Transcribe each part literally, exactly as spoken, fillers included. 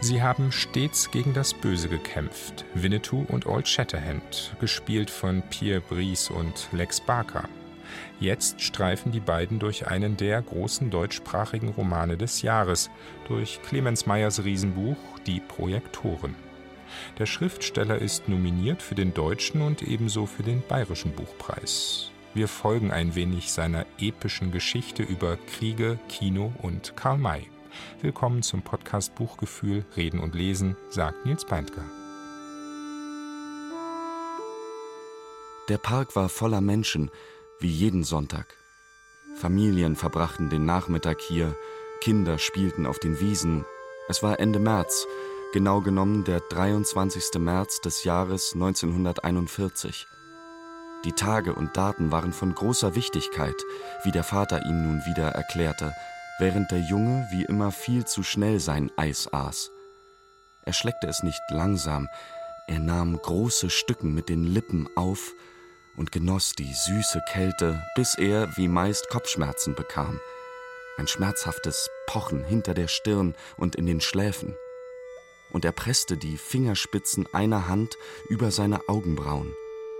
Sie haben stets gegen das Böse gekämpft. Winnetou und Old Shatterhand, gespielt von Pierre Brice und Lex Barker. Jetzt streifen die beiden durch einen der großen deutschsprachigen Romane des Jahres, durch Clemens Mayers Riesenbuch Die Projektoren. Der Schriftsteller ist nominiert für den Deutschen und ebenso für den Bayerischen Buchpreis. Wir folgen ein wenig seiner epischen Geschichte über Kriege, Kino und Karl May. Willkommen zum Podcast Buchgefühl, Reden und Lesen, sagt Nils Peintger. Der Park war voller Menschen, wie jeden Sonntag. Familien verbrachten den Nachmittag hier, Kinder spielten auf den Wiesen. Es war Ende März, genau genommen der dreiundzwanzigsten März des Jahres neunzehnhunderteinundvierzig. Die Tage und Daten waren von großer Wichtigkeit, wie der Vater ihm nun wieder erklärte, während der Junge wie immer viel zu schnell sein Eis aß. Er schleckte es nicht langsam, er nahm große Stücken mit den Lippen auf und genoss die süße Kälte, bis er, wie meist, Kopfschmerzen bekam. Ein schmerzhaftes Pochen hinter der Stirn und in den Schläfen. Und er presste die Fingerspitzen einer Hand über seine Augenbrauen.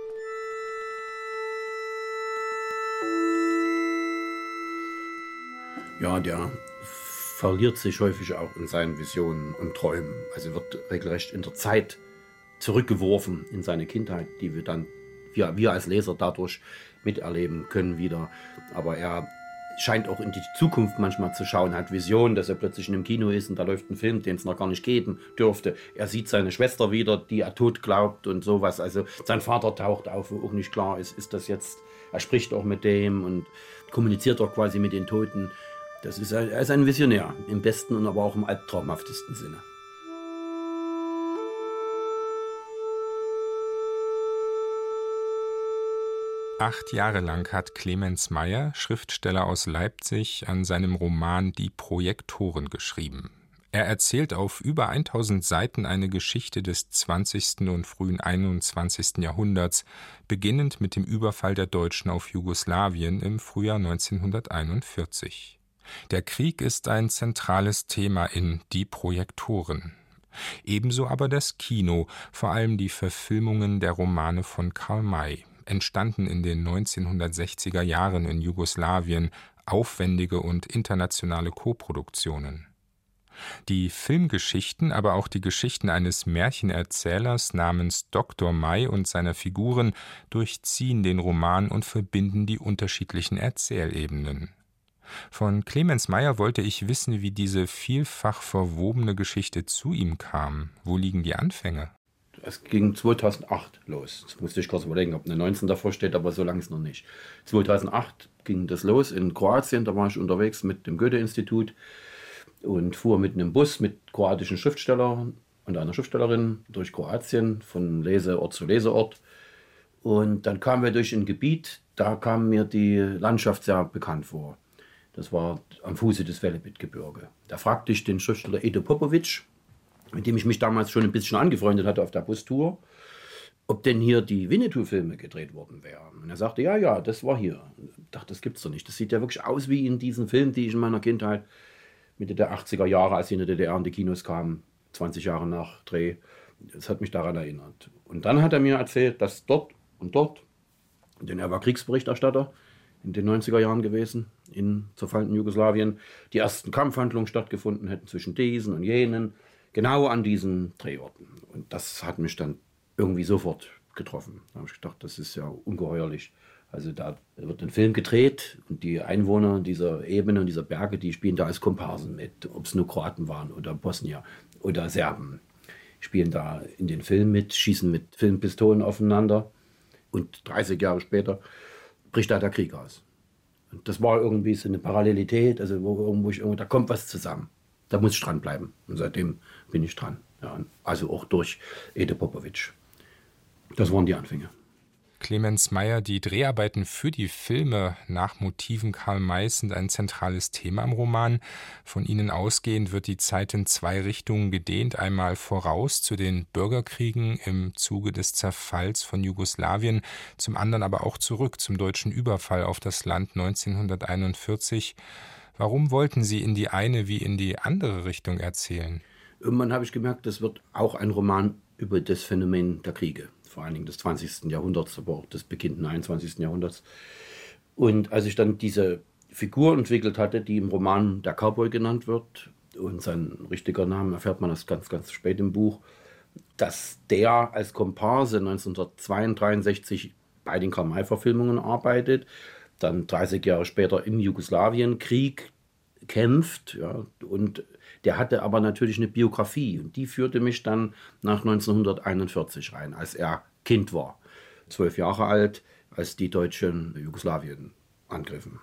Ja, der verliert sich häufig auch in seinen Visionen und Träumen. Also wird regelrecht in der Zeit zurückgeworfen in seine Kindheit, die wir dann, wir, wir als Leser dadurch miterleben können wieder. Aber er scheint auch in die Zukunft manchmal zu schauen, hat Visionen, dass er plötzlich in einem Kino ist und da läuft ein Film, den es noch gar nicht geben dürfte. Er sieht seine Schwester wieder, die er tot glaubt und sowas. Also sein Vater taucht auf, wo auch nicht klar ist, ist das jetzt, er spricht auch mit dem und kommuniziert auch quasi mit den Toten. Das ist, er ist ein Visionär, im besten und aber auch im albtraumhaftesten Sinne. Acht Jahre lang hat Clemens Mayer, Schriftsteller aus Leipzig, an seinem Roman Die Projektoren geschrieben. Er erzählt auf über tausend Seiten eine Geschichte des zwanzigsten und frühen einundzwanzigsten Jahrhunderts, beginnend mit dem Überfall der Deutschen auf Jugoslawien im Frühjahr neunzehnhunderteinundvierzig. Der Krieg ist ein zentrales Thema in Die Projektoren. Ebenso aber das Kino, vor allem die Verfilmungen der Romane von Karl May, entstanden in den neunzehnhundertsechziger Jahren in Jugoslawien, aufwendige und internationale Koproduktionen. Die Filmgeschichten, aber auch die Geschichten eines Märchenerzählers namens Doktor May und seiner Figuren durchziehen den Roman und verbinden die unterschiedlichen Erzählebenen. Von Clemens Mayer wollte ich wissen, wie diese vielfach verwobene Geschichte zu ihm kam. Wo liegen die Anfänge? Es ging zweitausendacht los. Jetzt musste ich kurz überlegen, ob eine neunzehn davor steht, aber so lange ist noch nicht. zweitausendacht ging das los in Kroatien, da war ich unterwegs mit dem Goethe-Institut und fuhr mit einem Bus mit kroatischen Schriftstellern und einer Schriftstellerin durch Kroatien von Leseort zu Leseort. Und dann kamen wir durch ein Gebiet, da kam mir die Landschaft sehr bekannt vor. Das war am Fuße des Velebit-Gebirge. Da fragte ich den Schriftsteller Edo Popovic, mit dem ich mich damals schon ein bisschen angefreundet hatte auf der Bustour, ob denn hier die Winnetou-Filme gedreht worden wären. Und er sagte, ja, ja, das war hier. Ich dachte, das gibt's doch nicht. Das sieht ja wirklich aus wie in diesen Filmen, die ich in meiner Kindheit, Mitte der achtziger Jahre, als ich in der D D R in die Kinos kam, zwanzig Jahre nach Dreh, das hat mich daran erinnert. Und dann hat er mir erzählt, dass dort und dort, denn er war Kriegsberichterstatter, in den neunziger Jahren gewesen, in zerfallenen Jugoslawien, die ersten Kampfhandlungen stattgefunden hätten zwischen diesen und jenen, genau an diesen Drehorten. Und das hat mich dann irgendwie sofort getroffen. Da habe ich gedacht, das ist ja ungeheuerlich. Also da wird ein Film gedreht und die Einwohner dieser Ebene und dieser Berge, die spielen da als Komparsen mit, ob es nur Kroaten waren oder Bosnier oder Serben, spielen da in den Film mit, schießen mit Filmpistolen aufeinander und dreißig Jahre später bricht da der Krieg aus. Und das war irgendwie so eine Parallelität, also wo, wo ich, da kommt was zusammen. Da muss ich dranbleiben. Und seitdem bin ich dran. Ja, also auch durch Edo Popovic. Das waren die Anfänge. Clemens Mayer, die Dreharbeiten für die Filme nach Motiven Karl Mays sind ein zentrales Thema im Roman. Von ihnen ausgehend wird die Zeit in zwei Richtungen gedehnt. Einmal voraus zu den Bürgerkriegen im Zuge des Zerfalls von Jugoslawien, zum anderen aber auch zurück zum deutschen Überfall auf das Land neunzehnhunderteinundvierzig. Warum wollten Sie in die eine wie in die andere Richtung erzählen? Irgendwann habe ich gemerkt, das wird auch ein Roman über das Phänomen der Kriege, vor allen Dingen des zwanzigsten Jahrhunderts, aber auch des beginnenden einundzwanzigsten Jahrhunderts. Und als ich dann diese Figur entwickelt hatte, die im Roman der Cowboy genannt wird, und sein richtiger Name erfährt man das ganz, ganz spät im Buch, dass der als Komparse neunzehnhundertzweiunddreißig bei den Karl-May-Verfilmungen arbeitet, dann dreißig Jahre später im Jugoslawienkrieg kämpft, ja, und der hatte aber natürlich eine Biografie und die führte mich dann nach neunzehnhunderteinundvierzig rein, als er Kind war, zwölf Jahre alt, als die Deutschen Jugoslawien angriffen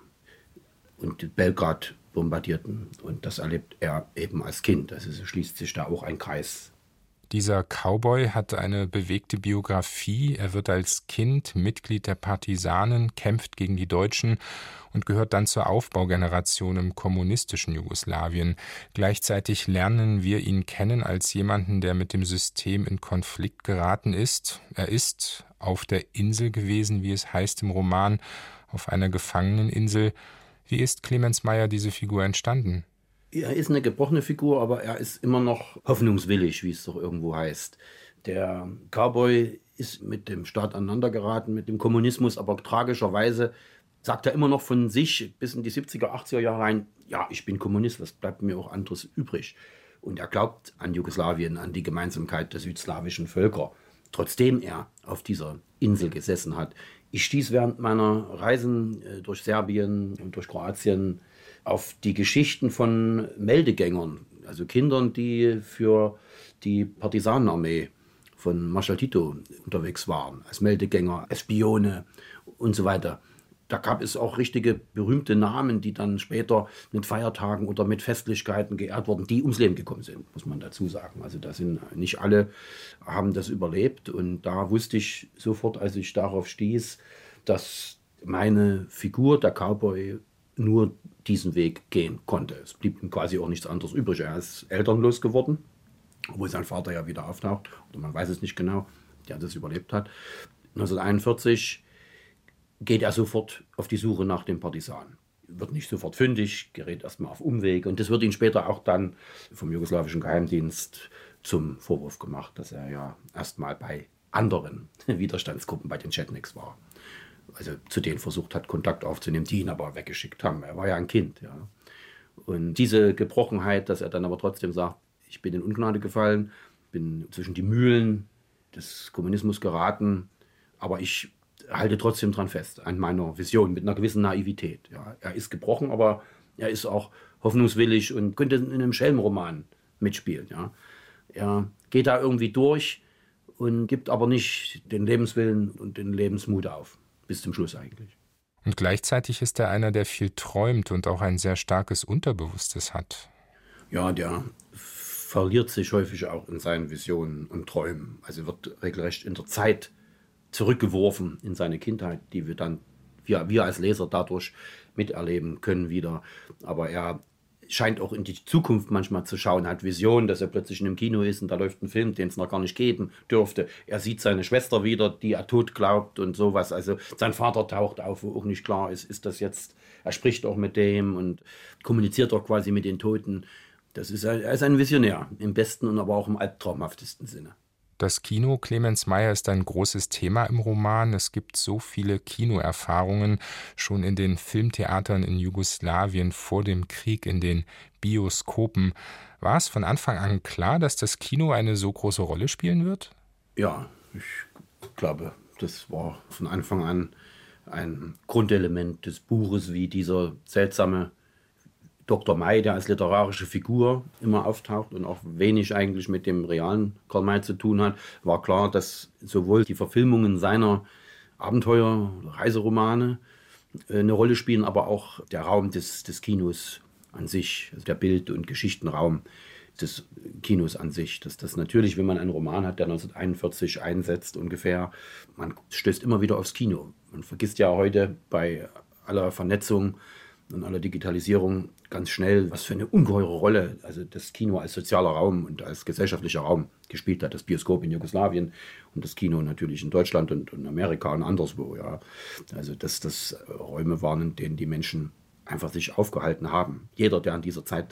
und Belgrad bombardierten. Und das erlebt er eben als Kind. Also so schließt sich da auch ein Kreis. Dieser Cowboy hat eine bewegte Biografie. Er wird als Kind Mitglied der Partisanen, kämpft gegen die Deutschen und gehört dann zur Aufbaugeneration im kommunistischen Jugoslawien. Gleichzeitig lernen wir ihn kennen als jemanden, der mit dem System in Konflikt geraten ist. Er ist auf der Insel gewesen, wie es heißt im Roman, auf einer Gefangeneninsel. Wie ist Clemens Meyer diese Figur entstanden? Er ist eine gebrochene Figur, aber er ist immer noch hoffnungswillig, wie es doch irgendwo heißt. Der Cowboy ist mit dem Staat aneinandergeraten, mit dem Kommunismus, aber tragischerweise sagt er immer noch von sich bis in die siebziger, achtziger Jahre rein, ja, ich bin Kommunist, was bleibt mir auch anderes übrig? Und er glaubt an Jugoslawien, an die Gemeinsamkeit der südslawischen Völker, trotzdem er auf dieser Insel gesessen hat. Ich stieß während meiner Reisen durch Serbien und durch Kroatien auf die Geschichten von Meldegängern, also Kindern, die für die Partisanenarmee von Marschall Tito unterwegs waren, als Meldegänger, als Spione und so weiter. Da gab es auch richtige berühmte Namen, die dann später mit Feiertagen oder mit Festlichkeiten geehrt wurden, die ums Leben gekommen sind, muss man dazu sagen. Also da sind nicht alle, haben das überlebt. Und da wusste ich sofort, als ich darauf stieß, dass meine Figur, der Cowboy, nur diesen Weg gehen konnte. Es blieb ihm quasi auch nichts anderes übrig. Er ist elternlos geworden, obwohl sein Vater ja wieder auftaucht, oder man weiß es nicht genau, der das überlebt hat. neunzehnhunderteinundvierzig geht er sofort auf die Suche nach den Partisanen. Wird nicht sofort fündig, gerät erstmal auf Umwege. Und das wird ihm später auch dann vom jugoslawischen Geheimdienst zum Vorwurf gemacht, dass er ja erstmal bei anderen Widerstandsgruppen, bei den Chetniks war. Also zu denen versucht hat, Kontakt aufzunehmen, die ihn aber weggeschickt haben. Er war ja ein Kind. Ja. Und diese Gebrochenheit, dass er dann aber trotzdem sagt, ich bin in Ungnade gefallen, bin zwischen die Mühlen des Kommunismus geraten, aber ich halte trotzdem dran fest, an meiner Vision, mit einer gewissen Naivität. Ja. Er ist gebrochen, aber er ist auch hoffnungswillig und könnte in einem Schelmenroman mitspielen. Ja. Er geht da irgendwie durch und gibt aber nicht den Lebenswillen und den Lebensmut auf. Bis zum Schluss eigentlich. Und gleichzeitig ist er einer, der viel träumt und auch ein sehr starkes Unterbewusstes hat. Ja, der verliert sich häufig auch in seinen Visionen und Träumen. Also wird regelrecht in der Zeit zurückgeworfen in seine Kindheit, die wir dann, wir, wir als Leser dadurch miterleben können wieder. Aber er scheint auch in die Zukunft manchmal zu schauen, hat Visionen, dass er plötzlich in einem Kino ist und da läuft ein Film, den es noch gar nicht geben dürfte. Er sieht seine Schwester wieder, die er tot glaubt und sowas. Also sein Vater taucht auf, wo auch nicht klar ist, ist das jetzt, er spricht auch mit dem und kommuniziert auch quasi mit den Toten. Das ist, er ist ein Visionär, im besten und aber auch im albtraumhaftesten Sinne. Das Kino Clemens Meyer ist ein großes Thema im Roman. Es gibt so viele Kinoerfahrungen, schon in den Filmtheatern in Jugoslawien vor dem Krieg, in den Bioskopen. War es von Anfang an klar, dass das Kino eine so große Rolle spielen wird? Ja, ich glaube, das war von Anfang an ein Grundelement des Buches, wie dieser seltsame Doktor May, der als literarische Figur immer auftaucht und auch wenig eigentlich mit dem realen Karl May zu tun hat, war klar, dass sowohl die Verfilmungen seiner Abenteuer, Reiseromane äh, eine Rolle spielen, aber auch der Raum des, des Kinos an sich, also der Bild- und Geschichtenraum des Kinos an sich. Dass das natürlich, wenn man einen Roman hat, der neunzehnhunderteinundvierzig einsetzt ungefähr, man stößt immer wieder aufs Kino. Man vergisst ja heute bei aller Vernetzung und aller Digitalisierung ganz schnell, was für eine ungeheure Rolle also das Kino als sozialer Raum und als gesellschaftlicher Raum gespielt hat. Das Bioskop in Jugoslawien und das Kino natürlich in Deutschland und in Amerika und anderswo. Ja. Also dass das Räume waren, in denen die Menschen einfach sich aufgehalten haben. Jeder, der an dieser Zeit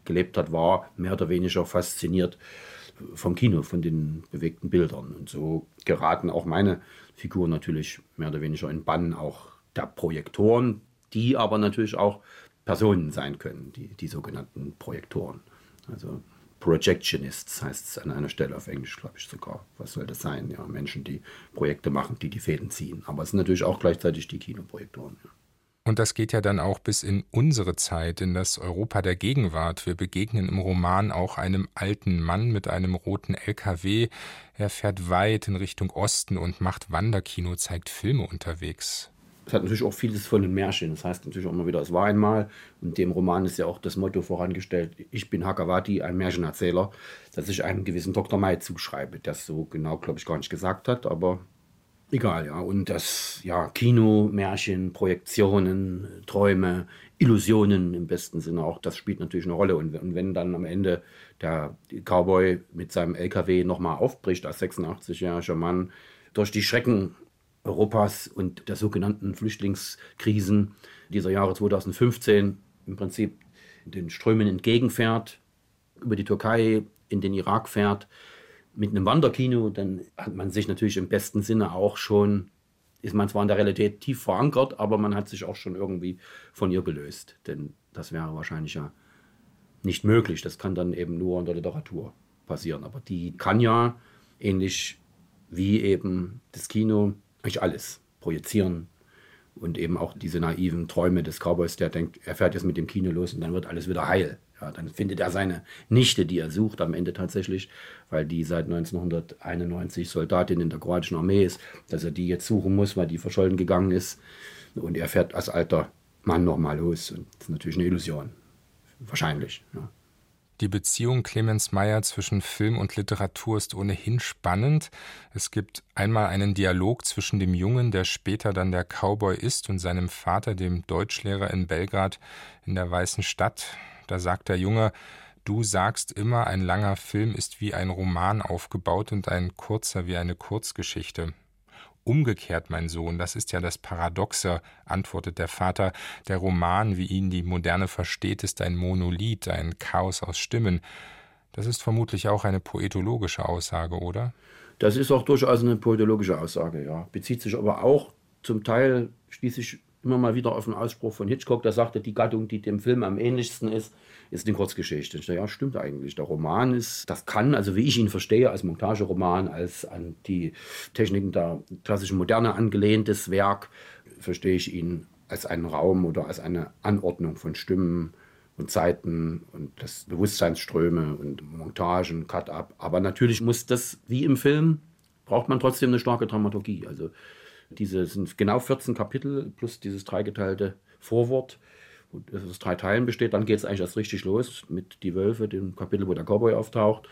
gelebt hat, war mehr oder weniger fasziniert vom Kino, von den bewegten Bildern. Und so geraten auch meine Figuren natürlich mehr oder weniger in Bann auch der Projektoren, die aber natürlich auch Personen sein können, die, die sogenannten Projektoren. Also Projectionists heißt es an einer Stelle auf Englisch, glaube ich sogar. Was soll das sein? Ja, Menschen, die Projekte machen, die die Fäden ziehen. Aber es sind natürlich auch gleichzeitig die Kinoprojektoren. Ja. Und das geht ja dann auch bis in unsere Zeit, in das Europa der Gegenwart. Wir begegnen im Roman auch einem alten Mann mit einem roten L K W. Er fährt weit in Richtung Osten und macht Wanderkino, zeigt Filme unterwegs. Es hat natürlich auch vieles von einem Märchen. Das heißt natürlich auch immer wieder, es war einmal. Und dem Roman ist ja auch das Motto vorangestellt, ich bin Hakawati, ein Märchenerzähler, das ich einem gewissen Doktor May zuschreibe, der es so genau, glaube ich, gar nicht gesagt hat, aber egal, ja. Und das, ja, Kino, Märchen, Projektionen, Träume, Illusionen im besten Sinne auch, das spielt natürlich eine Rolle. Und, und wenn dann am Ende der Cowboy mit seinem L K W nochmal aufbricht, als sechsundachtzig-jähriger Mann, durch die Schrecken Europas und der sogenannten Flüchtlingskrisen dieser Jahre zweitausendfünfzehn im Prinzip den Strömen entgegenfährt, über die Türkei in den Irak fährt, mit einem Wanderkino, dann hat man sich natürlich im besten Sinne auch schon, ist man zwar in der Realität tief verankert, aber man hat sich auch schon irgendwie von ihr gelöst. Denn das wäre wahrscheinlich ja nicht möglich. Das kann dann eben nur in der Literatur passieren. Aber die kann ja, ähnlich wie eben das Kino, eigentlich alles projizieren und eben auch diese naiven Träume des Cowboys, der denkt, er fährt jetzt mit dem Kino los und dann wird alles wieder heil. Ja, dann findet er seine Nichte, die er sucht, am Ende tatsächlich, weil die seit neunzehnhunderteinundneunzig Soldatin in der kroatischen Armee ist, dass er die jetzt suchen muss, weil die verschollen gegangen ist. Und er fährt als alter Mann nochmal los. Und das ist natürlich eine Illusion. Wahrscheinlich, ja. Die Beziehung Clemens Meyer zwischen Film und Literatur ist ohnehin spannend. Es gibt einmal einen Dialog zwischen dem Jungen, der später dann der Cowboy ist, und seinem Vater, dem Deutschlehrer in Belgrad in der Weißen Stadt. Da sagt der Junge: Du sagst immer, ein langer Film ist wie ein Roman aufgebaut und ein kurzer wie eine Kurzgeschichte. Umgekehrt, mein Sohn, das ist ja das Paradoxe, antwortet der Vater. Der Roman, wie ihn die Moderne versteht, ist ein Monolith, ein Chaos aus Stimmen. Das ist vermutlich auch eine poetologische Aussage, oder? Das ist auch durchaus eine poetologische Aussage, ja. Bezieht sich aber auch zum Teil schließlich immer mal wieder auf einen Ausspruch von Hitchcock, der sagte, die Gattung, die dem Film am ähnlichsten ist, ist eine Kurzgeschichte. Ja, stimmt eigentlich. Der Roman ist, das kann, also wie ich ihn verstehe, als Montageroman, als an die Techniken der klassischen Moderne angelehntes Werk, verstehe ich ihn als einen Raum oder als eine Anordnung von Stimmen und Zeiten und das Bewusstseinsströme und Montagen, Cut-up. Aber natürlich muss das, wie im Film, braucht man trotzdem eine starke Dramaturgie. Also diese sind genau vierzehn Kapitel plus dieses dreigeteilte Vorwort, das aus drei Teilen besteht. Dann geht es eigentlich erst richtig los mit Die Wölfe, dem Kapitel, wo der Cowboy auftaucht.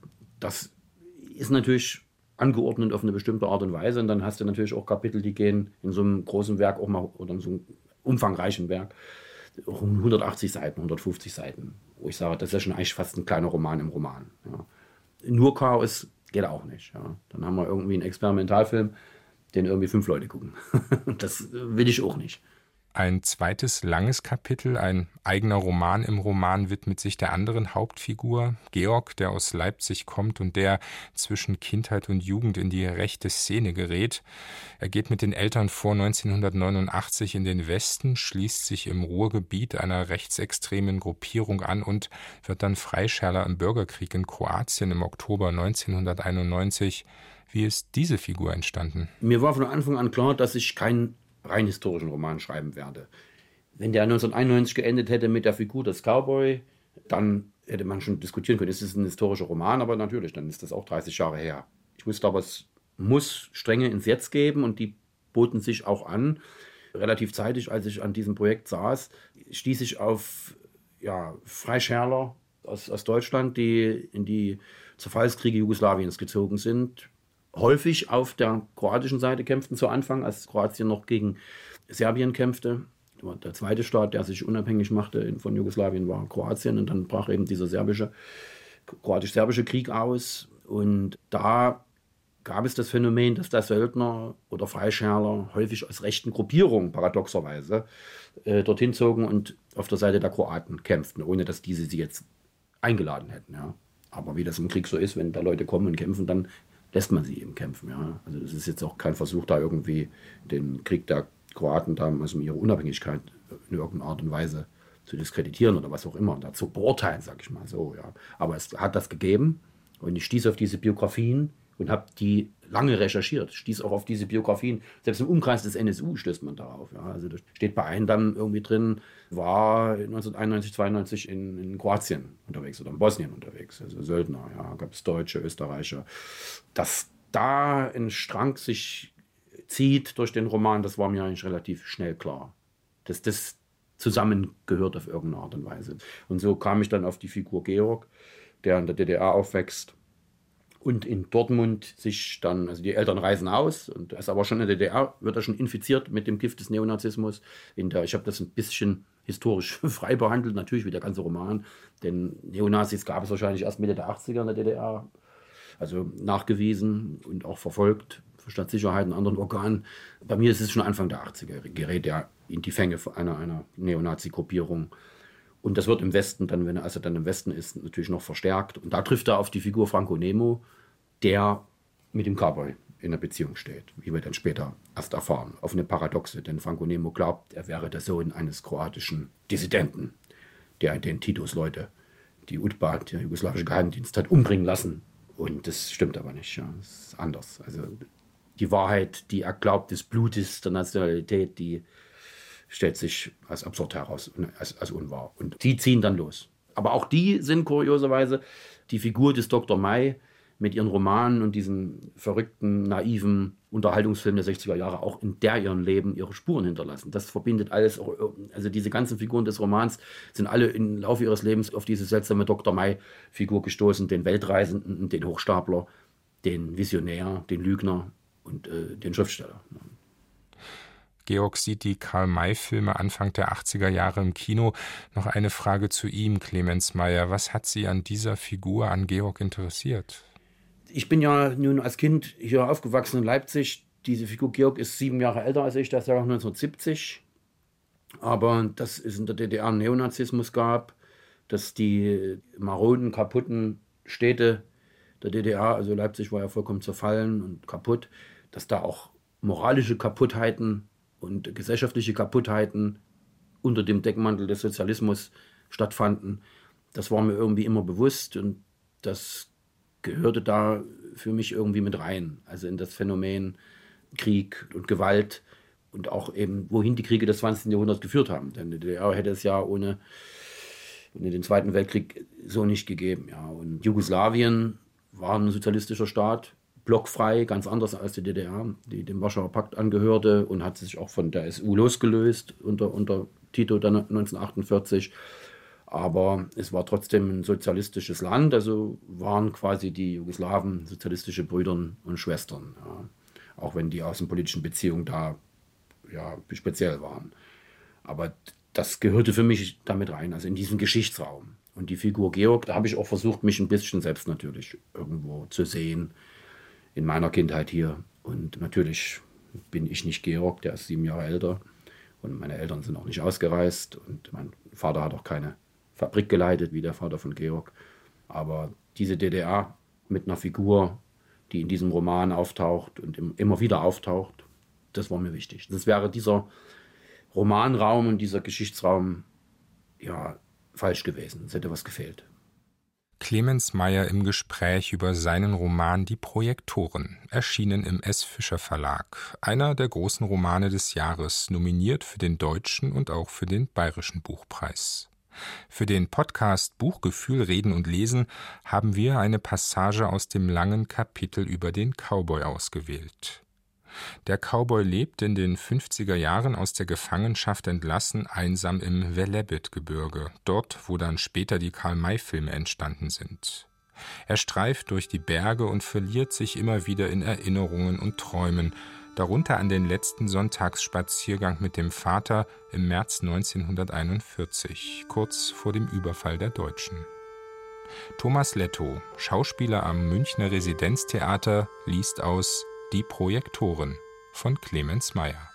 Das ist natürlich angeordnet auf eine bestimmte Art und Weise. Und dann hast du natürlich auch Kapitel, die gehen in so einem großen Werk auch mal, oder in so einem umfangreichen Werk, um hundertachtzig Seiten, hundertfünfzig Seiten. Wo ich sage, das ist ja schon eigentlich fast ein kleiner Roman im Roman. Ja. Nur Chaos geht auch nicht. Ja. Dann haben wir irgendwie einen Experimentalfilm, den irgendwie fünf Leute gucken. Das will ich auch nicht. Ein zweites langes Kapitel, ein eigener Roman im Roman, widmet sich der anderen Hauptfigur, Georg, der aus Leipzig kommt und der zwischen Kindheit und Jugend in die rechte Szene gerät. Er geht mit den Eltern vor neunzehnhundertneunundachtzig in den Westen, schließt sich im Ruhrgebiet einer rechtsextremen Gruppierung an und wird dann Freischärler im Bürgerkrieg in Kroatien im Oktober neunzehnhunderteinundneunzig. Wie ist diese Figur entstanden? Mir war von Anfang an klar, dass ich keinen rein historischen Roman schreiben werde. Wenn der neunzehnhunderteinundneunzig geendet hätte mit der Figur des Cowboy, dann hätte man schon diskutieren können, ist es ein historischer Roman, aber natürlich, dann ist das auch dreißig Jahre her. Ich wusste aber, es muss Stränge ins Jetzt geben und die boten sich auch an. Relativ zeitig, als ich an diesem Projekt saß, stieß ich auf ja, Freischärler aus, aus Deutschland, die in die Zerfallskriege Jugoslawiens gezogen sind, häufig auf der kroatischen Seite kämpften zu Anfang, als Kroatien noch gegen Serbien kämpfte. Der zweite Staat, der sich unabhängig machte von Jugoslawien, war Kroatien. Und dann brach eben dieser serbische, kroatisch-serbische Krieg aus. Und da gab es das Phänomen, dass der Söldner oder Freischärler häufig aus rechten Gruppierungen, paradoxerweise, äh, dorthin zogen und auf der Seite der Kroaten kämpften, ohne dass diese sie jetzt eingeladen hätten. Ja. Aber wie das im Krieg so ist, wenn da Leute kommen und kämpfen, dann lässt man sie eben kämpfen. Ja. Also das ist jetzt auch kein Versuch, da irgendwie den Krieg der Kroaten damals um ihre Unabhängigkeit in irgendeiner Art und Weise zu diskreditieren oder was auch immer, da zu beurteilen, sag ich mal so. Ja. Aber es hat das gegeben und ich stieß auf diese Biografien und habe die lange recherchiert, stieß auch auf diese Biografien. Selbst im Umkreis des N S U stößt man darauf. Ja. Also da steht bei einem dann irgendwie drin, war neunzehnhunderteinundneunzig, zweiundneunzig in, in Kroatien unterwegs oder in Bosnien unterwegs, also Söldner, ja, gab es Deutsche, Österreicher. Dass da ein Strang sich zieht durch den Roman, das war mir eigentlich relativ schnell klar. Dass das zusammengehört auf irgendeine Art und Weise. Und so kam ich dann auf die Figur Georg, der in der D D R aufwächst und in Dortmund sich dann, also die Eltern reisen aus und er ist aber schon in der D D R, wird er schon infiziert mit dem Gift des Neonazismus. In der, ich habe das ein bisschen historisch frei behandelt, natürlich wie der ganze Roman, denn Neonazis gab es wahrscheinlich erst Mitte der achtziger in der D D R, also nachgewiesen und auch verfolgt für Staatssicherheit und anderen Organen. Bei mir ist es schon Anfang der achtziger, gerät er in die Fänge einer, einer Neonazi-Gruppierung. Und das wird im Westen, dann, wenn er also dann im Westen ist, natürlich noch verstärkt. Und da trifft er auf die Figur Franco Nemo, der mit dem Cowboy in einer Beziehung steht, wie wir dann später erst erfahren. Auf eine Paradoxe, denn Franco Nemo glaubt, er wäre der Sohn eines kroatischen Dissidenten, der den Titos Leute, die U D B A, der jugoslawische Geheimdienst, hat umbringen lassen. Und das stimmt aber nicht, ja. Das ist anders. Also die Wahrheit, die er glaubt, des Blutes, der Nationalität, die stellt sich als absurd heraus, als, als unwahr. Und die ziehen dann los. Aber auch die sind kurioserweise die Figur des Doktor May mit ihren Romanen und diesen verrückten, naiven Unterhaltungsfilmen der sechziger Jahre auch in der ihrem Leben ihre Spuren hinterlassen. Das verbindet alles, also diese ganzen Figuren des Romans sind alle im Laufe ihres Lebens auf diese seltsame Doktor May-Figur gestoßen, den Weltreisenden, den Hochstapler, den Visionär, den Lügner und äh, den Schriftsteller. Georg sieht die Karl-May-Filme Anfang der achtziger Jahre im Kino. Noch eine Frage zu ihm, Clemens Meyer. Was hat Sie an dieser Figur, an Georg, interessiert? Ich bin ja nun als Kind hier aufgewachsen in Leipzig. Diese Figur Georg ist sieben Jahre älter als ich, der ist ja auch neunzehnhundertsiebzig. Aber dass es in der D D R Neonazismus gab, dass die maroden, kaputten Städte der D D R, also Leipzig war ja vollkommen zerfallen und kaputt, dass da auch moralische Kaputtheiten und gesellschaftliche Kaputtheiten unter dem Deckmantel des Sozialismus stattfanden. Das war mir irgendwie immer bewusst und das gehörte da für mich irgendwie mit rein. Also in das Phänomen Krieg und Gewalt und auch eben, wohin die Kriege des zwanzigsten Jahrhunderts geführt haben. Denn die D D R hätte es ja ohne, ohne den Zweiten Weltkrieg so nicht gegeben. Ja. Und Jugoslawien war ein sozialistischer Staat, blockfrei, ganz anders als die D D R, die dem Warschauer Pakt angehörte und hat sich auch von der S U losgelöst unter, unter Tito dann neunzehnhundertachtundvierzig. Aber es war trotzdem ein sozialistisches Land, also waren quasi die Jugoslawen sozialistische Brüder und Schwestern, ja. Auch wenn die außenpolitischen Beziehungen da ja, speziell waren. Aber das gehörte für mich damit rein, also in diesen Geschichtsraum. Und die Figur Georg, da habe ich auch versucht, mich ein bisschen selbst natürlich irgendwo zu sehen, in meiner Kindheit hier. Und natürlich bin ich nicht Georg, der ist sieben Jahre älter. Und meine Eltern sind auch nicht ausgereist. Und mein Vater hat auch keine Fabrik geleitet, wie der Vater von Georg. Aber diese D D R mit einer Figur, die in diesem Roman auftaucht und immer wieder auftaucht, das war mir wichtig. Das wäre dieser Romanraum und dieser Geschichtsraum ja falsch gewesen. Es hätte was gefehlt. Clemens Meyer im Gespräch über seinen Roman Die Projektoren, erschienen im S. Fischer Verlag. Einer der großen Romane des Jahres, nominiert für den Deutschen und auch für den Bayerischen Buchpreis. Für den Podcast Buchgefühl, Reden und Lesen haben wir eine Passage aus dem langen Kapitel über den Cowboy ausgewählt. Der Cowboy lebt in den fünfziger Jahren aus der Gefangenschaft entlassen, einsam im Velebit-Gebirge, dort, wo dann später die Karl-May-Filme entstanden sind. Er streift durch die Berge und verliert sich immer wieder in Erinnerungen und Träumen, darunter an den letzten Sonntagsspaziergang mit dem Vater im März neunzehnhunderteinundvierzig, kurz vor dem Überfall der Deutschen. Thomas Lettow, Schauspieler am Münchner Residenztheater, liest aus Die Projektoren von Clemens Meyer.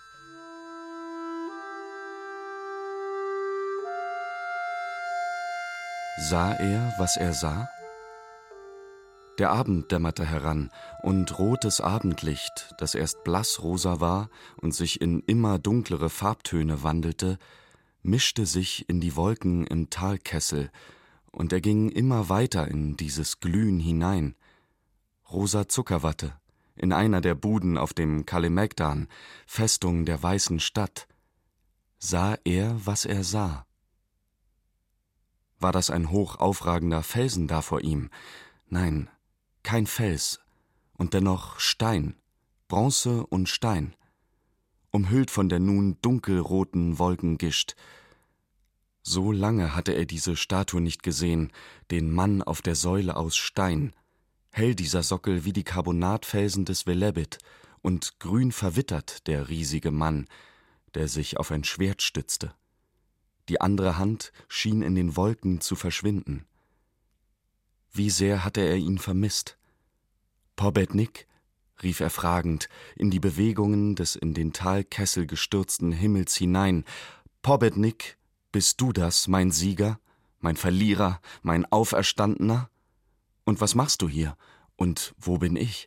Sah er, was er sah? Der Abend dämmerte heran, und rotes Abendlicht, das erst blassrosa war und sich in immer dunklere Farbtöne wandelte, mischte sich in die Wolken im Talkessel, und er ging immer weiter in dieses Glühen hinein. Rosa Zuckerwatte, in einer der Buden auf dem Kalemegdan, Festung der weißen Stadt. Sah er, was er sah? War das ein hoch aufragender Felsen da vor ihm? Nein, kein Fels, und dennoch Stein, Bronze und Stein, umhüllt von der nun dunkelroten Wolkengischt. So lange hatte er diese Statue nicht gesehen, den Mann auf der Säule aus Stein, hell dieser Sockel wie die Carbonatfelsen des Velebit und grün verwittert der riesige Mann, der sich auf ein Schwert stützte. Die andere Hand schien in den Wolken zu verschwinden. Wie sehr hatte er ihn vermisst? »Pobednik«, rief er fragend, in die Bewegungen des in den Talkessel gestürzten Himmels hinein. »Pobednik, bist du das, mein Sieger, mein Verlierer, mein Auferstandener? Und was machst du hier? Und wo bin ich?«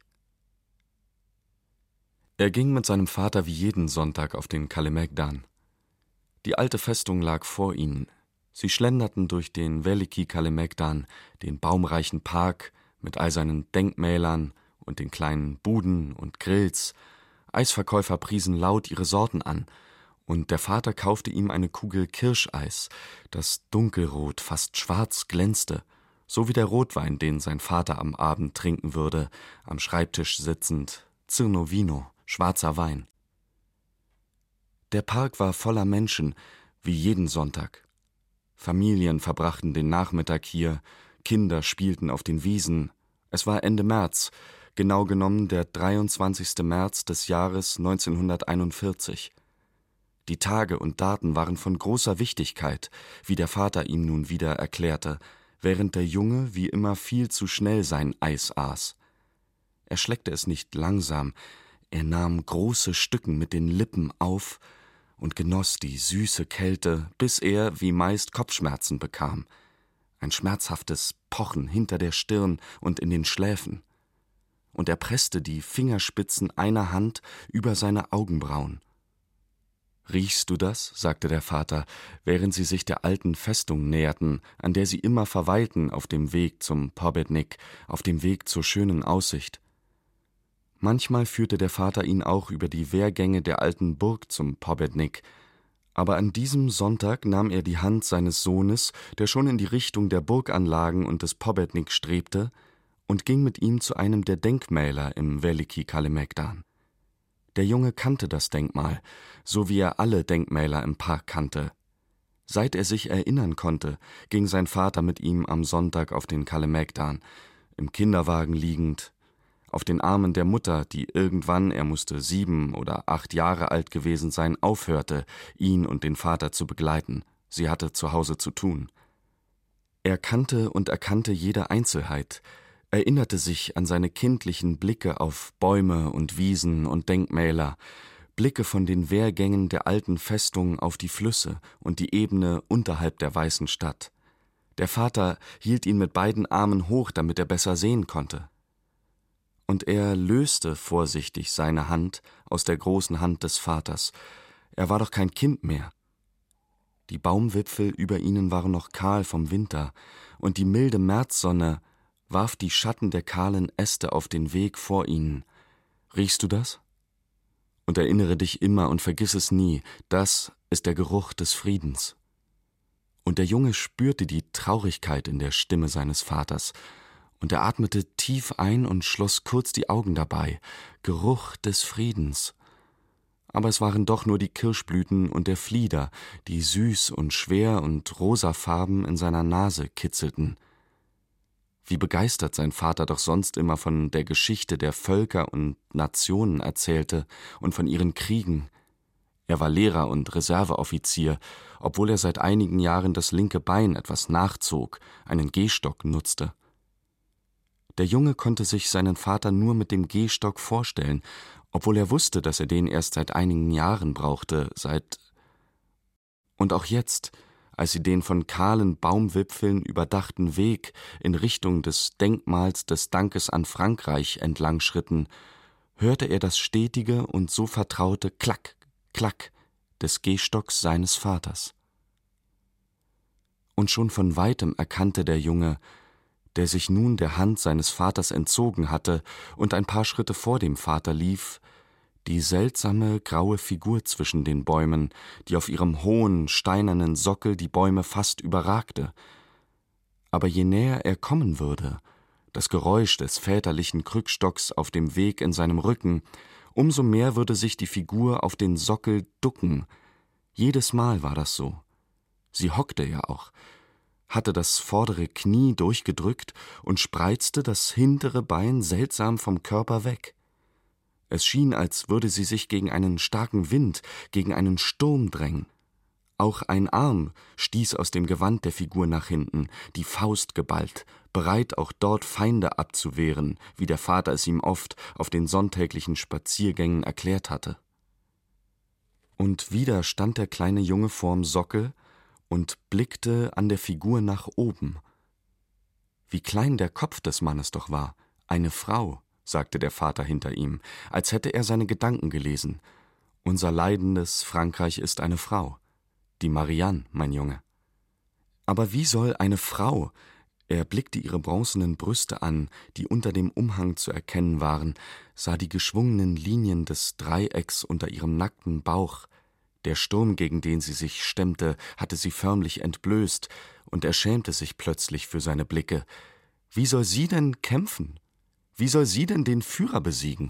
Er ging mit seinem Vater wie jeden Sonntag auf den Kalemegdan. Die alte Festung lag vor ihnen. Sie schlenderten durch den Veliki Kalemegdan, den baumreichen Park mit all seinen Denkmälern und den kleinen Buden und Grills. Eisverkäufer priesen laut ihre Sorten an, und der Vater kaufte ihm eine Kugel Kirscheis, das dunkelrot, fast schwarz glänzte, so wie der Rotwein, den sein Vater am Abend trinken würde, am Schreibtisch sitzend, Zirno Vino, schwarzer Wein. Der Park war voller Menschen, wie jeden Sonntag. Familien verbrachten den Nachmittag hier, Kinder spielten auf den Wiesen. Es war Ende März, genau genommen der dreiundzwanzigste März des Jahres neunzehnhunderteinundvierzig. Die Tage und Daten waren von großer Wichtigkeit, wie der Vater ihm nun wieder erklärte, während der Junge wie immer viel zu schnell sein Eis aß. Er schleckte es nicht langsam, er nahm große Stücken mit den Lippen auf und genoss die süße Kälte, bis er, wie meist, Kopfschmerzen bekam. Ein schmerzhaftes Pochen hinter der Stirn und in den Schläfen. Und er presste die Fingerspitzen einer Hand über seine Augenbrauen. »Riechst du das?« sagte der Vater, während sie sich der alten Festung näherten, an der sie immer verweilten auf dem Weg zum Pobednik, auf dem Weg zur schönen Aussicht. Manchmal führte der Vater ihn auch über die Wehrgänge der alten Burg zum Pobednik, aber an diesem Sonntag nahm er die Hand seines Sohnes, der schon in die Richtung der Burganlagen und des Pobednik strebte, und ging mit ihm zu einem der Denkmäler im Veliki Kalemegdan. Der Junge kannte das Denkmal, so wie er alle Denkmäler im Park kannte. Seit er sich erinnern konnte, ging sein Vater mit ihm am Sonntag auf den Kalemegdan, im Kinderwagen liegend, auf den Armen der Mutter, die irgendwann, er musste sieben oder acht Jahre alt gewesen sein, aufhörte, ihn und den Vater zu begleiten. Sie hatte zu Hause zu tun. Er kannte und erkannte jede Einzelheit, erinnerte sich an seine kindlichen Blicke auf Bäume und Wiesen und Denkmäler, Blicke von den Wehrgängen der alten Festung auf die Flüsse und die Ebene unterhalb der weißen Stadt. Der Vater hielt ihn mit beiden Armen hoch, damit er besser sehen konnte. Und er löste vorsichtig seine Hand aus der großen Hand des Vaters. Er war doch kein Kind mehr. Die Baumwipfel über ihnen waren noch kahl vom Winter, und die milde Märzsonne warf die Schatten der kahlen Äste auf den Weg vor ihnen. Riechst du das? Und erinnere dich immer und vergiss es nie, das ist der Geruch des Friedens. Und der Junge spürte die Traurigkeit in der Stimme seines Vaters, und er atmete tief ein und schloss kurz die Augen dabei. Geruch des Friedens. Aber es waren doch nur die Kirschblüten und der Flieder, die süß und schwer und rosafarben in seiner Nase kitzelten. Wie begeistert sein Vater doch sonst immer von der Geschichte der Völker und Nationen erzählte und von ihren Kriegen. Er war Lehrer und Reserveoffizier, obwohl er seit einigen Jahren das linke Bein etwas nachzog, einen Gehstock nutzte. Der Junge konnte sich seinen Vater nur mit dem Gehstock vorstellen, obwohl er wusste, dass er den erst seit einigen Jahren brauchte, seit... Und auch jetzt, als sie den von kahlen Baumwipfeln überdachten Weg in Richtung des Denkmals des Dankes an Frankreich entlang schritten, hörte er das stetige und so vertraute Klack, Klack des Gehstocks seines Vaters. Und schon von weitem erkannte der Junge, der sich nun der Hand seines Vaters entzogen hatte und ein paar Schritte vor dem Vater lief, die seltsame graue Figur zwischen den Bäumen, die auf ihrem hohen, steinernen Sockel die Bäume fast überragte. Aber je näher er kommen würde, das Geräusch des väterlichen Krückstocks auf dem Weg in seinem Rücken, umso mehr würde sich die Figur auf den Sockel ducken. Jedes Mal war das so. Sie hockte ja auch, hatte das vordere Knie durchgedrückt und spreizte das hintere Bein seltsam vom Körper weg. Es schien, als würde sie sich gegen einen starken Wind, gegen einen Sturm drängen. Auch ein Arm stieß aus dem Gewand der Figur nach hinten, die Faust geballt, bereit auch dort Feinde abzuwehren, wie der Vater es ihm oft auf den sonntäglichen Spaziergängen erklärt hatte. Und wieder stand der kleine Junge vorm Sockel und blickte an der Figur nach oben. Wie klein der Kopf des Mannes doch war, eine Frau, sagte der Vater hinter ihm, als hätte er seine Gedanken gelesen. Unser leidendes Frankreich ist eine Frau, die Marianne, mein Junge. Aber wie soll eine Frau, er blickte ihre bronzenen Brüste an, die unter dem Umhang zu erkennen waren, sah die geschwungenen Linien des Dreiecks unter ihrem nackten Bauch. Der Sturm, gegen den sie sich stemmte, hatte sie förmlich entblößt, und er schämte sich plötzlich für seine Blicke. Wie soll sie denn kämpfen? Wie soll sie denn den Führer besiegen?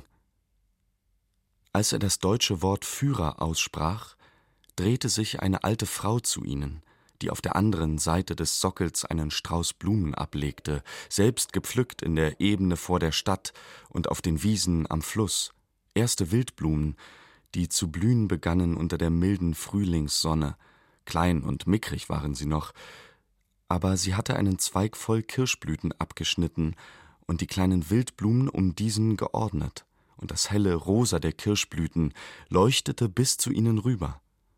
Als er das deutsche Wort Führer aussprach, drehte sich eine alte Frau zu ihnen, die auf der anderen Seite des Sockels einen Strauß Blumen ablegte, selbst gepflückt in der Ebene vor der Stadt und auf den Wiesen am Fluss, erste Wildblumen, die zu blühen begannen unter der milden Frühlingssonne. Klein und mickrig waren sie noch, aber sie hatte einen Zweig voll Kirschblüten abgeschnitten und die kleinen Wildblumen um diesen geordnet, und das helle Rosa der Kirschblüten leuchtete bis zu ihnen rüber.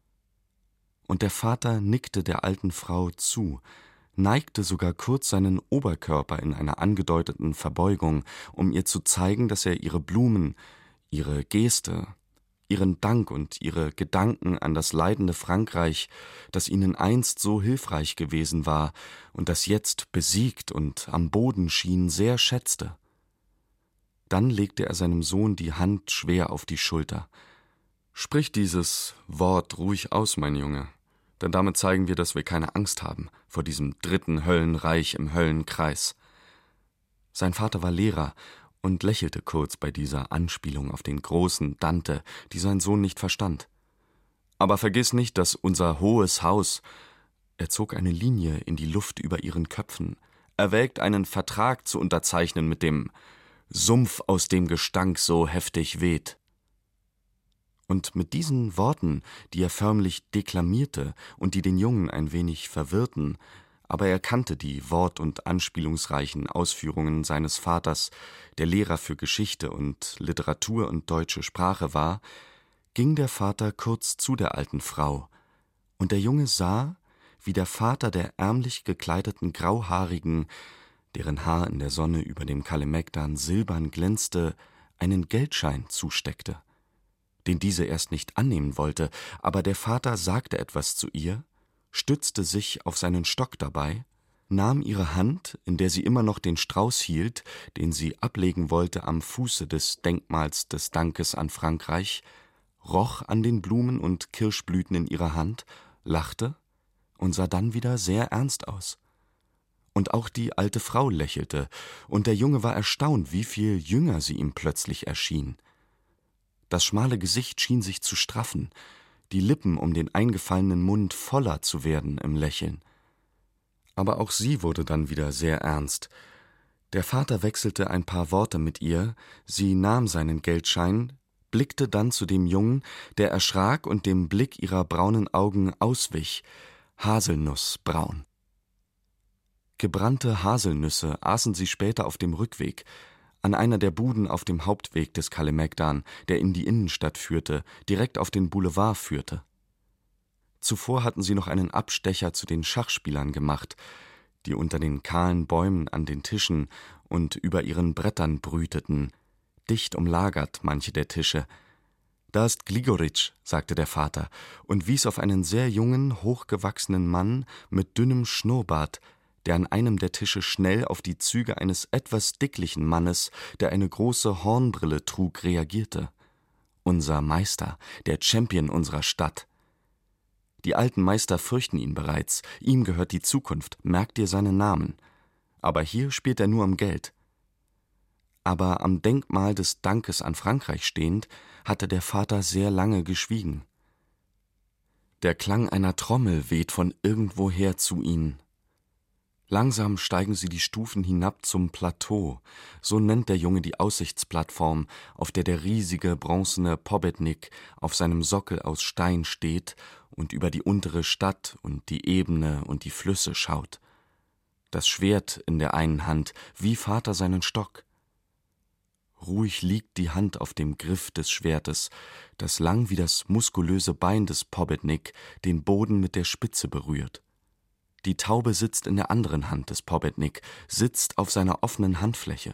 Und der Vater nickte der alten Frau zu, neigte sogar kurz seinen Oberkörper in einer angedeuteten Verbeugung, um ihr zu zeigen, dass er ihre Blumen, ihre Geste, ihren Dank und ihre Gedanken an das leidende Frankreich, das ihnen einst so hilfreich gewesen war und das jetzt besiegt und am Boden schien, sehr schätzte. Dann legte er seinem Sohn die Hand schwer auf die Schulter. »Sprich dieses Wort ruhig aus, mein Junge, denn damit zeigen wir, dass wir keine Angst haben vor diesem dritten Höllenreich im Höllenkreis.« Sein Vater war Lehrer und lächelte kurz bei dieser Anspielung auf den großen Dante, die sein Sohn nicht verstand. »Aber vergiss nicht, dass unser hohes Haus«, er zog eine Linie in die Luft über ihren Köpfen, »erwägt, einen Vertrag zu unterzeichnen mit dem Sumpf, aus dem Gestank so heftig weht.« Und mit diesen Worten, die er förmlich deklamierte und die den Jungen ein wenig verwirrten, aber er kannte die wort- und anspielungsreichen Ausführungen seines Vaters, der Lehrer für Geschichte und Literatur und deutsche Sprache war, ging der Vater kurz zu der alten Frau, und der Junge sah, wie der Vater der ärmlich gekleideten Grauhaarigen, deren Haar in der Sonne über dem Kalemegdan silbern glänzte, einen Geldschein zusteckte, den diese erst nicht annehmen wollte, aber der Vater sagte etwas zu ihr, stützte sich auf seinen Stock dabei, nahm ihre Hand, in der sie immer noch den Strauß hielt, den sie ablegen wollte am Fuße des Denkmals des Dankes an Frankreich, roch an den Blumen und Kirschblüten in ihrer Hand, lachte und sah dann wieder sehr ernst aus. Und auch die alte Frau lächelte, und der Junge war erstaunt, wie viel jünger sie ihm plötzlich erschien. Das schmale Gesicht schien sich zu straffen, die Lippen um den eingefallenen Mund voller zu werden im Lächeln. Aber auch sie wurde dann wieder sehr ernst. Der Vater wechselte ein paar Worte mit ihr, sie nahm seinen Geldschein, blickte dann zu dem Jungen, der erschrak und dem Blick ihrer braunen Augen auswich, haselnussbraun. Gebrannte Haselnüsse aßen sie später auf dem Rückweg, an einer der Buden auf dem Hauptweg des Kalemegdan, der in die Innenstadt führte, direkt auf den Boulevard führte. Zuvor hatten sie noch einen Abstecher zu den Schachspielern gemacht, die unter den kahlen Bäumen an den Tischen und über ihren Brettern brüteten, dicht umlagert manche der Tische. »Da ist Gligoritsch«, sagte der Vater und wies auf einen sehr jungen, hochgewachsenen Mann mit dünnem Schnurrbart, der an einem der Tische schnell auf die Züge eines etwas dicklichen Mannes, der eine große Hornbrille trug, reagierte. Unser Meister, der Champion unserer Stadt. Die alten Meister fürchten ihn bereits, ihm gehört die Zukunft, merk dir seinen Namen. Aber hier spielt er nur um Geld. Aber am Denkmal des Dankes an Frankreich stehend, hatte der Vater sehr lange geschwiegen. Der Klang einer Trommel weht von irgendwoher zu ihnen. Langsam steigen sie die Stufen hinab zum Plateau, so nennt der Junge die Aussichtsplattform, auf der der riesige bronzene Pobednik auf seinem Sockel aus Stein steht und über die untere Stadt und die Ebene und die Flüsse schaut. Das Schwert in der einen Hand, wie Vater seinen Stock. Ruhig liegt die Hand auf dem Griff des Schwertes, das lang wie das muskulöse Bein des Pobednik den Boden mit der Spitze berührt. Die Taube sitzt in der anderen Hand des Pobednik, sitzt auf seiner offenen Handfläche.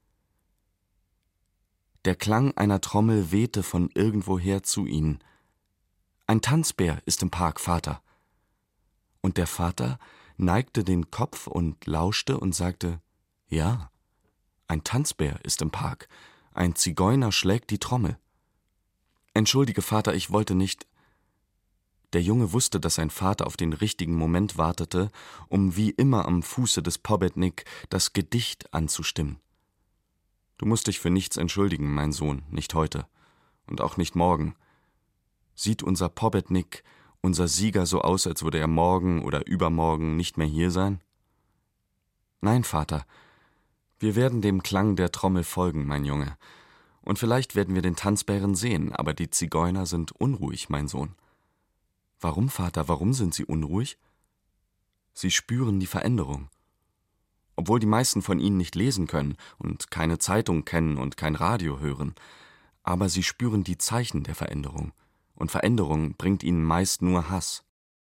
Der Klang einer Trommel wehte von irgendwoher zu ihnen. »Ein Tanzbär ist im Park, Vater.« Und der Vater neigte den Kopf und lauschte und sagte, »Ja, ein Tanzbär ist im Park. Ein Zigeuner schlägt die Trommel.« »Entschuldige, Vater, ich wollte nicht...« Der Junge wusste, dass sein Vater auf den richtigen Moment wartete, um wie immer am Fuße des Pobednik das Gedicht anzustimmen. »Du musst dich für nichts entschuldigen, mein Sohn, nicht heute und auch nicht morgen. Sieht unser Pobednik, unser Sieger, so aus, als würde er morgen oder übermorgen nicht mehr hier sein?« »Nein, Vater, wir werden dem Klang der Trommel folgen, mein Junge, und vielleicht werden wir den Tanzbären sehen, aber die Zigeuner sind unruhig, mein Sohn.« »Warum, Vater, warum sind sie unruhig?« »Sie spüren die Veränderung. Obwohl die meisten von ihnen nicht lesen können und keine Zeitung kennen und kein Radio hören, aber sie spüren die Zeichen der Veränderung, und Veränderung bringt ihnen meist nur Hass.«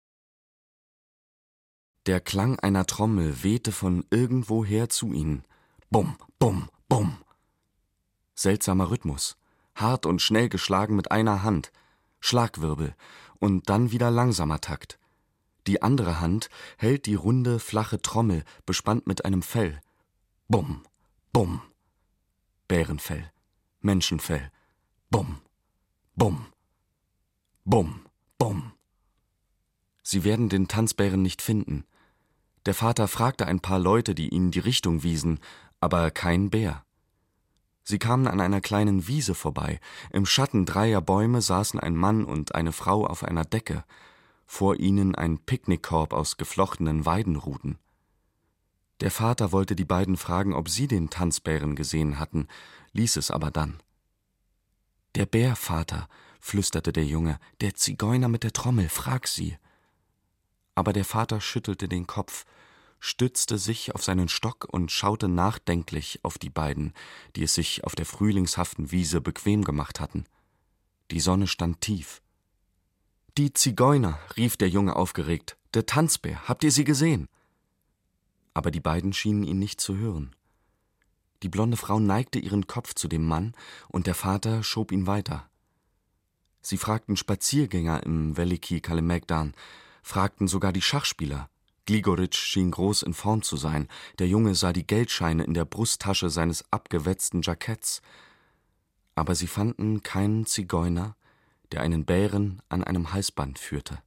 Der Klang einer Trommel wehte von irgendwoher zu ihnen. Bum, bum, bum. Seltsamer Rhythmus, hart und schnell geschlagen mit einer Hand, Schlagwirbel und dann wieder langsamer Takt. Die andere Hand hält die runde, flache Trommel, bespannt mit einem Fell. Bum, bum. Bärenfell, Menschenfell. Bum, bum, bum, bum. Sie werden den Tanzbären nicht finden. Der Vater fragte ein paar Leute, die ihnen die Richtung wiesen, aber kein Bär. Sie kamen an einer kleinen Wiese vorbei. Im Schatten dreier Bäume saßen ein Mann und eine Frau auf einer Decke. Vor ihnen ein Picknickkorb aus geflochtenen Weidenruten. Der Vater wollte die beiden fragen, ob sie den Tanzbären gesehen hatten, ließ es aber dann. »Der Bär, Vater«, flüsterte der Junge, »der Zigeuner mit der Trommel, frag sie.« Aber der Vater schüttelte den Kopf, stützte sich auf seinen Stock und schaute nachdenklich auf die beiden, die es sich auf der frühlingshaften Wiese bequem gemacht hatten. Die Sonne stand tief. »Die Zigeuner«, rief der Junge aufgeregt, »der Tanzbär, habt ihr sie gesehen?« Aber die beiden schienen ihn nicht zu hören. Die blonde Frau neigte ihren Kopf zu dem Mann, und der Vater schob ihn weiter. Sie fragten Spaziergänger im Veliki Kalemegdan, fragten sogar die Schachspieler. Gligoritsch schien groß in Form zu sein. Der Junge sah die Geldscheine in der Brusttasche seines abgewetzten Jacketts. Aber sie fanden keinen Zigeuner, der einen Bären an einem Halsband führte.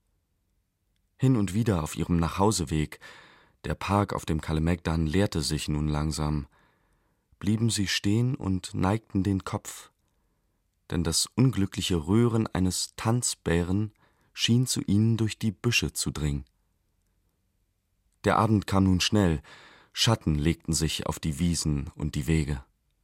Hin und wieder auf ihrem Nachhauseweg, der Park auf dem Kalemegdan leerte sich nun langsam, blieben sie stehen und neigten den Kopf, denn das unglückliche Röhren eines Tanzbären schien zu ihnen durch die Büsche zu dringen. Der Abend kam nun schnell, Schatten legten sich auf die Wiesen und die Wege.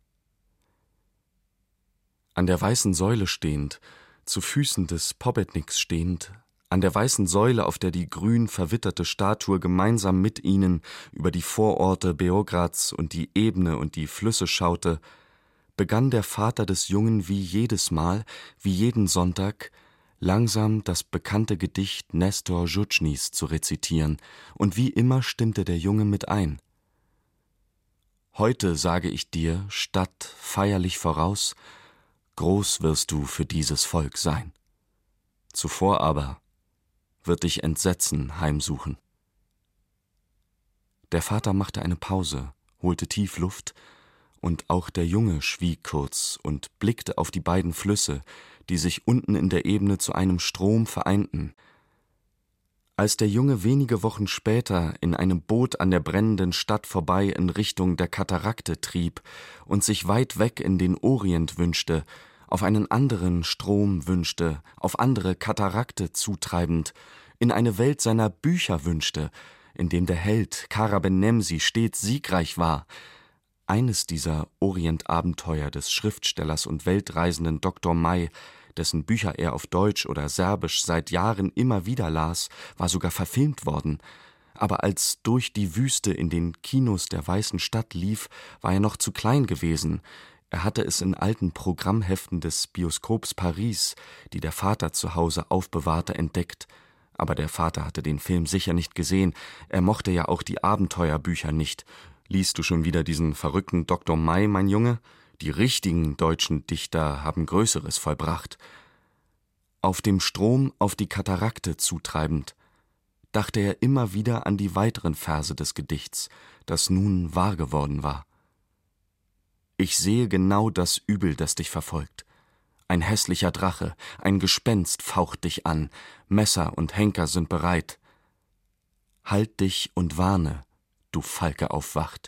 An der weißen Säule stehend, zu Füßen des Pobedniks stehend, an der weißen Säule, auf der die grün verwitterte Statue gemeinsam mit ihnen über die Vororte Beograds und die Ebene und die Flüsse schaute, begann der Vater des Jungen wie jedes Mal, wie jeden Sonntag, langsam das bekannte Gedicht Nestor Žučnys zu rezitieren, und wie immer stimmte der Junge mit ein. Heute sage ich dir, Stadt, feierlich voraus, groß wirst du für dieses Volk sein. Zuvor aber wird dich Entsetzen heimsuchen. Der Vater machte eine Pause, holte tief Luft, und auch der Junge schwieg kurz und blickte auf die beiden Flüsse, die sich unten in der Ebene zu einem Strom vereinten. Als der Junge wenige Wochen später in einem Boot an der brennenden Stadt vorbei in Richtung der Katarakte trieb und sich weit weg in den Orient wünschte, auf einen anderen Strom wünschte, auf andere Katarakte zutreibend, in eine Welt seiner Bücher wünschte, in dem der Held Kara Ben-Nemsi stets siegreich war. Eines dieser Orientabenteuer des Schriftstellers und Weltreisenden Doktor May, dessen Bücher er auf Deutsch oder Serbisch seit Jahren immer wieder las, war sogar verfilmt worden. Aber als Durch die Wüste in den Kinos der Weißen Stadt lief, war er noch zu klein gewesen. Er hatte es in alten Programmheften des Bioskops Paris, die der Vater zu Hause aufbewahrte, entdeckt. Aber der Vater hatte den Film sicher nicht gesehen, er mochte ja auch die Abenteuerbücher nicht. Liest du schon wieder diesen verrückten Doktor May, mein Junge? Die richtigen deutschen Dichter haben Größeres vollbracht. Auf dem Strom auf die Katarakte zutreibend, dachte er immer wieder an die weiteren Verse des Gedichts, das nun wahr geworden war. Ich sehe genau das Übel, das dich verfolgt. Ein hässlicher Drache, ein Gespenst faucht dich an, Messer und Henker sind bereit. Halt dich und warne, du Falke auf Wacht.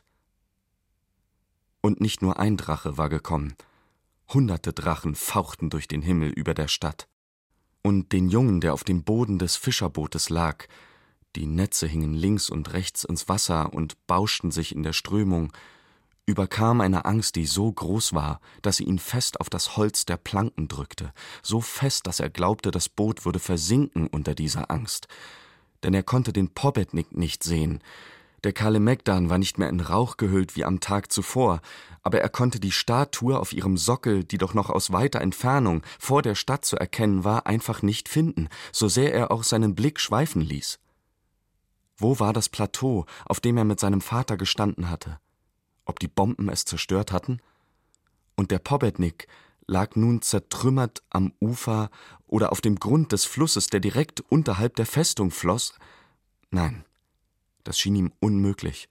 Und nicht nur ein Drache war gekommen, hunderte Drachen fauchten durch den Himmel über der Stadt. Und den Jungen, der auf dem Boden des Fischerbootes lag, die Netze hingen links und rechts ins Wasser und bauschten sich in der Strömung, überkam eine Angst, die so groß war, dass sie ihn fest auf das Holz der Planken drückte, so fest, dass er glaubte, das Boot würde versinken unter dieser Angst. Denn er konnte den Pobednik nicht sehen. Der Kalemegdan war nicht mehr in Rauch gehüllt wie am Tag zuvor, aber er konnte die Statue auf ihrem Sockel, die doch noch aus weiter Entfernung vor der Stadt zu erkennen war, einfach nicht finden, so sehr er auch seinen Blick schweifen ließ. Wo war das Plateau, auf dem er mit seinem Vater gestanden hatte? Ob die Bomben es zerstört hatten? Und der Pobednik lag nun zertrümmert am Ufer oder auf dem Grund des Flusses, der direkt unterhalb der Festung floss? Nein, das schien ihm unmöglich.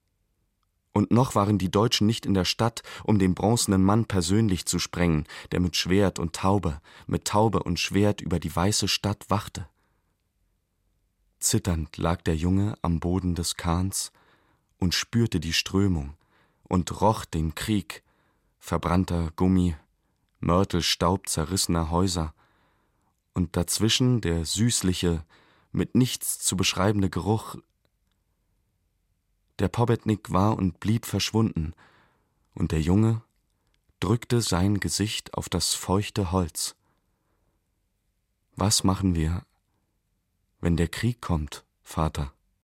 Und noch waren die Deutschen nicht in der Stadt, um den bronzenen Mann persönlich zu sprengen, der mit Schwert und Taube, mit Taube und Schwert über die weiße Stadt wachte. Zitternd lag der Junge am Boden des Kahns und spürte die Strömung und roch den Krieg, verbrannter Gummi, Mörtelstaub zerrissener Häuser, und dazwischen der süßliche, mit nichts zu beschreibende Geruch. Der Pobednik war und blieb verschwunden, und der Junge drückte sein Gesicht auf das feuchte Holz. Was machen wir, wenn der Krieg kommt, Vater?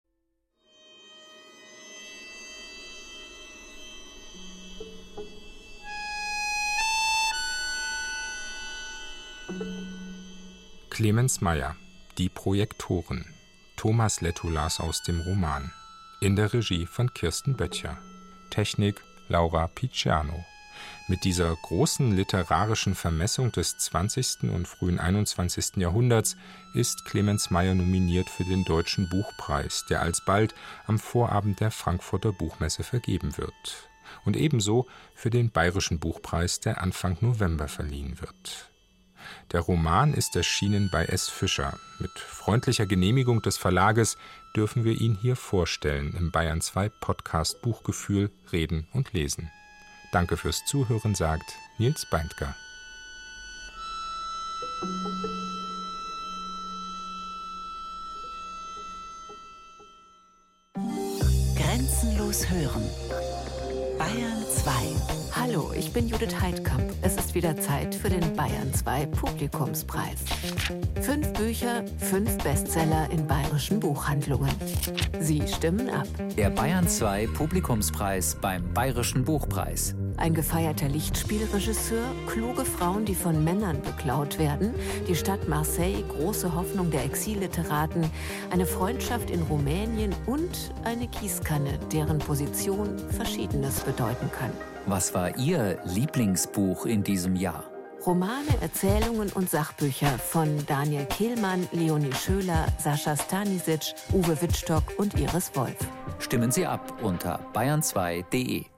Clemens Mayer, Die Projektoren. Thomas Lettow las aus dem Roman. In der Regie von Kirsten Böttcher. Technik Laura Picciano. Mit dieser großen literarischen Vermessung des zwanzigsten und frühen einundzwanzigsten Jahrhunderts ist Clemens Mayer nominiert für den Deutschen Buchpreis, der alsbald am Vorabend der Frankfurter Buchmesse vergeben wird. Und ebenso für den Bayerischen Buchpreis, der Anfang November verliehen wird. Der Roman ist erschienen bei S. Fischer. Mit freundlicher Genehmigung des Verlages dürfen wir ihn hier vorstellen im Bayern zwei Podcast Buchgefühl, Reden und Lesen. Danke fürs Zuhören, sagt Nils Beindker. Grenzenlos hören. Bayern zwei. Hallo, ich bin Judith Heidkamp. Es ist wieder Zeit für den Bayern zwei Publikumspreis. Fünf Bücher, fünf Bestseller in bayerischen Buchhandlungen. Sie stimmen ab. Der Bayern zwei Publikumspreis beim Bayerischen Buchpreis. Ein gefeierter Lichtspielregisseur, kluge Frauen, die von Männern beklaut werden, die Stadt Marseille, große Hoffnung der Exilliteraten, eine Freundschaft in Rumänien und eine Gießkanne, deren Position Verschiedenes bedeuten kann. Was war Ihr Lieblingsbuch in diesem Jahr? Romane, Erzählungen und Sachbücher von Daniel Kehlmann, Leonie Schöler, Sascha Stanisic, Uwe Wittstock und Iris Wolf. Stimmen Sie ab unter bayern zwei punkt de.